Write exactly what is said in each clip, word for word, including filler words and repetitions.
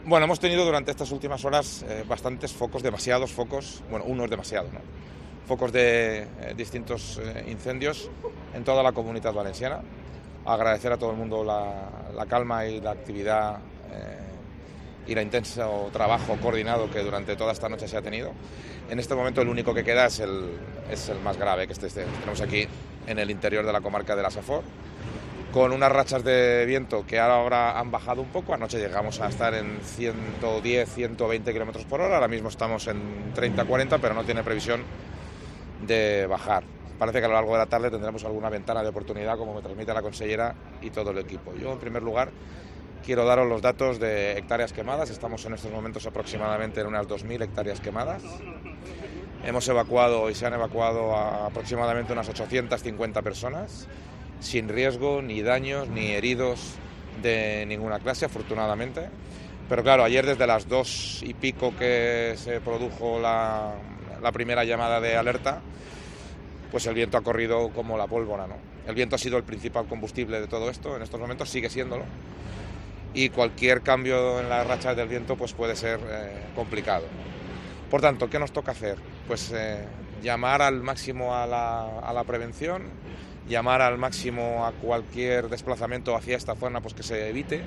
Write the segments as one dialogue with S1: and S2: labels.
S1: Bueno, hemos tenido durante estas últimas horas eh, bastantes focos, demasiados focos, bueno, uno es demasiado, ¿no? Focos de eh, distintos eh, incendios en toda la Comunitat Valenciana. Agradecer a todo el mundo la, la calma y la actividad eh, y el intenso trabajo coordinado que durante toda esta noche se ha tenido. En este momento el único que queda es el, es el más grave, que este, este, tenemos aquí en el interior de la comarca de la Safor, con unas rachas de viento que ahora han bajado un poco. Anoche llegamos a estar en ciento diez, ciento veinte kilómetros por hora, ahora mismo estamos en treinta, cuarenta, pero no tiene previsión de bajar. Parece que a lo largo de la tarde tendremos alguna ventana de oportunidad, como me transmite la consellera y todo el equipo. Yo, en primer lugar, quiero daros los datos de hectáreas quemadas. Estamos en estos momentos aproximadamente en unas dos mil hectáreas quemadas. Hemos evacuado y se han evacuado a aproximadamente unas ochocientas cincuenta personas, sin riesgo, ni daños, ni heridos de ninguna clase, afortunadamente. Pero claro, ayer desde las dos y pico que se produjo la, la primera llamada de alerta, pues el viento ha corrido como la pólvora, ¿no? El viento ha sido el principal combustible de todo esto, en estos momentos sigue siéndolo, y cualquier cambio en las rachas del viento pues puede ser eh, complicado. Por tanto, ¿qué nos toca hacer? Pues eh, llamar al máximo a la, a la prevención, llamar al máximo a cualquier desplazamiento hacia esta zona pues que se evite,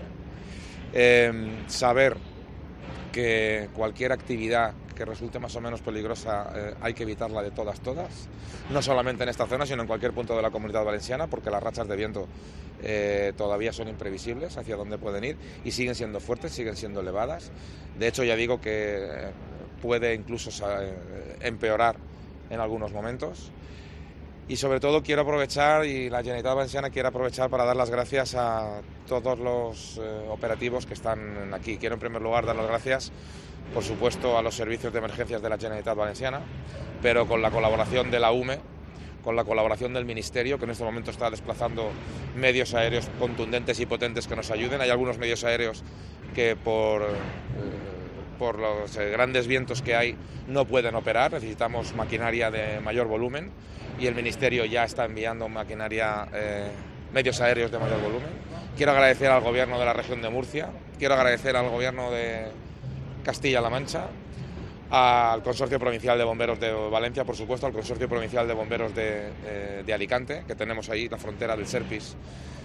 S1: eh, saber que cualquier actividad que resulte más o menos peligrosa eh, hay que evitarla de todas, todas, no solamente en esta zona, sino en cualquier punto de la Comunidad Valenciana, porque las rachas de viento eh, todavía son imprevisibles hacia dónde pueden ir y siguen siendo fuertes, siguen siendo elevadas. De hecho, ya digo que eh, puede incluso eh, empeorar en algunos momentos. Y sobre todo quiero aprovechar, y la Generalitat Valenciana quiere aprovechar para dar las gracias a todos los eh, operativos que están aquí. Quiero en primer lugar dar las gracias, por supuesto, a los servicios de emergencias de la Generalitat Valenciana, pero con la colaboración de la U M E, con la colaboración del Ministerio, que en este momento está desplazando medios aéreos contundentes y potentes que nos ayuden. Hay algunos medios aéreos que por... Eh, por los eh, grandes vientos que hay no pueden operar, necesitamos maquinaria de mayor volumen y el Ministerio ya está enviando maquinaria, eh, medios aéreos de mayor volumen. Quiero agradecer al Gobierno de la región de Murcia, quiero agradecer al Gobierno de Castilla-La Mancha, al Consorcio Provincial de Bomberos de Valencia, por supuesto, al Consorcio Provincial de Bomberos de, eh, de Alicante, que tenemos ahí la frontera del Serpis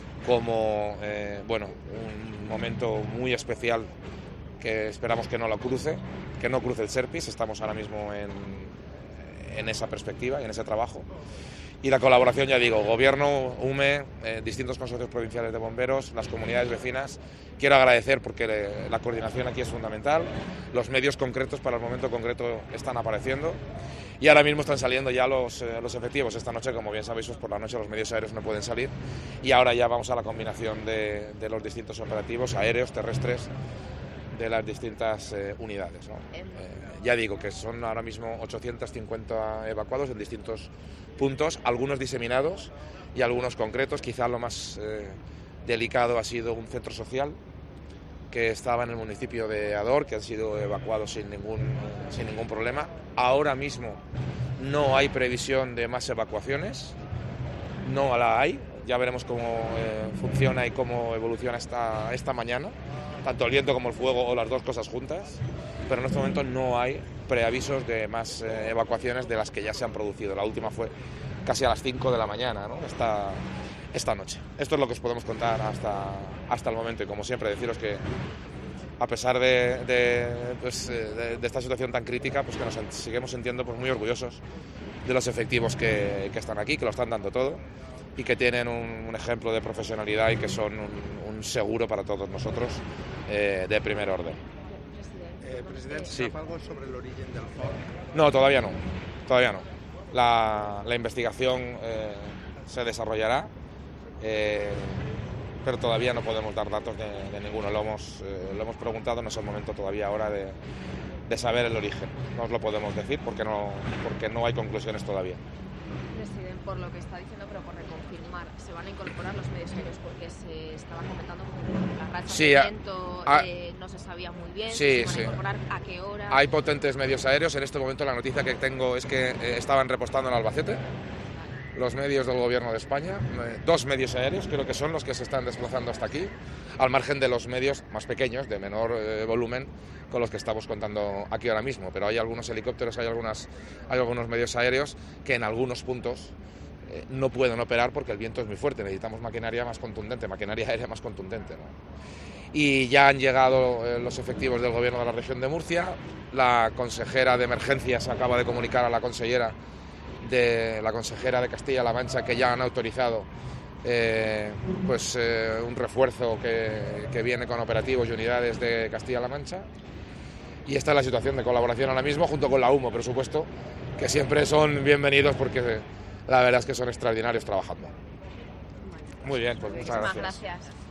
S1: como eh, bueno, un momento muy especial que esperamos que no lo cruce, que no cruce el Serpis. Estamos ahora mismo en, en esa perspectiva y en ese trabajo. Y la colaboración, ya digo, Gobierno, U M E, eh, distintos consorcios provinciales de bomberos, las comunidades vecinas. Quiero agradecer porque le, la coordinación aquí es fundamental. Los medios concretos para el momento concreto están apareciendo. Y ahora mismo están saliendo ya los, eh, los efectivos. Esta noche, como bien sabéis, pues por la noche los medios aéreos no pueden salir. Y ahora ya vamos a la combinación de, de los distintos operativos aéreos, terrestres, de las distintas eh, unidades, ¿no? Eh, ya digo que son ahora mismo ochocientos cincuenta evacuados en distintos puntos, algunos diseminados y algunos concretos. Quizá lo más eh, delicado ha sido un centro social que estaba en el municipio de Ador, que han sido evacuados sin ningún, sin ningún problema. Ahora mismo no hay previsión de más evacuaciones, no la hay. Ya veremos cómo eh, funciona y cómo evoluciona esta, esta mañana, tanto el viento como el fuego o las dos cosas juntas, pero en este momento no hay preavisos de más eh, evacuaciones de las que ya se han producido. La última fue casi a las cinco de la mañana, ¿no? esta, esta noche. Esto es lo que os podemos contar hasta, hasta el momento, y como siempre deciros que a pesar de, de, pues, de, de esta situación tan crítica, pues que nos seguimos sintiendo pues, muy orgullosos de los efectivos que, que están aquí, que lo están dando todo y que tienen un, un ejemplo de profesionalidad y que son un, un seguro para todos nosotros eh, de primer orden.
S2: Eh, president,
S1: sí.
S2: ¿sap algo sobre el origen del foc?
S1: No, todavía no, todavía no. La, la investigación eh, se desarrollará, eh, pero todavía no podemos dar datos de, de ninguno. Lo hemos, eh, lo hemos preguntado, no es el momento todavía ahora de, de saber el origen. No os lo podemos decir porque no, porque no hay conclusiones todavía.
S3: Presidente, por lo que está diciendo, pero por reconfirmar, ¿se van a incorporar los medios aéreos? Porque se estaba comentando que la racha
S1: sí,
S3: de
S1: a,
S3: viento
S1: a,
S3: eh, no se sabía muy bien.
S1: Sí,
S3: ¿se van
S1: sí.
S3: a incorporar? ¿A qué hora?
S1: Hay potentes medios aéreos. En este momento la noticia que tengo es que eh, estaban repostando en Albacete. los medios del Gobierno de España, eh, dos medios aéreos creo que son los que se están desplazando hasta aquí, al margen de los medios más pequeños, de menor eh, volumen, con los que estamos contando aquí ahora mismo, pero hay algunos helicópteros, hay, algunas, hay algunos medios aéreos que en algunos puntos eh, no pueden operar porque el viento es muy fuerte, necesitamos maquinaria más contundente, maquinaria aérea más contundente, ¿no? Y ya han llegado eh, los efectivos del Gobierno de la región de Murcia, la consejera de Emergencias acaba de comunicar a la consellera de la consejera de Castilla-La Mancha que ya han autorizado eh, pues eh, un refuerzo que, que viene con operativos y unidades de Castilla-La Mancha, y esta es la situación de colaboración ahora mismo junto con la Humo, por supuesto, que siempre son bienvenidos porque la verdad es que son extraordinarios trabajando. Muy bien, pues muchas gracias.
S3: Gracias.